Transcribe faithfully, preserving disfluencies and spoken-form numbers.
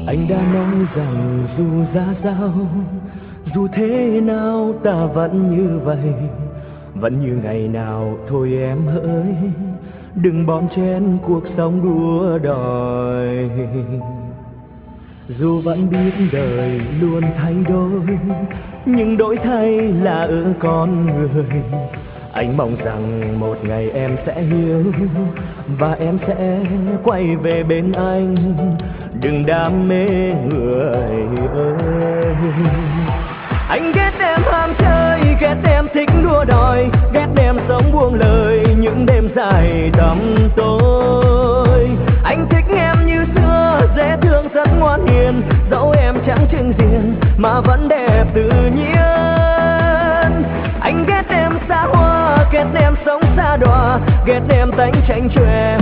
Anh đã nói rằng dù ra sao, dù thế nào ta vẫn như vậy, vẫn như ngày nào thôi em hỡi, đừng bon chen cuộc sống đua đòi. Dù vẫn biết đời luôn thay đổi, nhưng đổi thay là ở con người. Anh mong rằng một ngày em sẽ hiểu và em sẽ quay về bên anh. Đừng đam mê người ơi. Anh ghét em ham chơi, ghét em thích đua đòi, ghét em sống buông lời những đêm dài tăm tối. Anh thích em như xưa, dễ thương rất ngoan hiền, dẫu em chẳng trưng diện mà vẫn đẹp tự nhiên. Anh ghét em xa hoa, ghét em sống xa đọa, ghét em tánh tranh chòe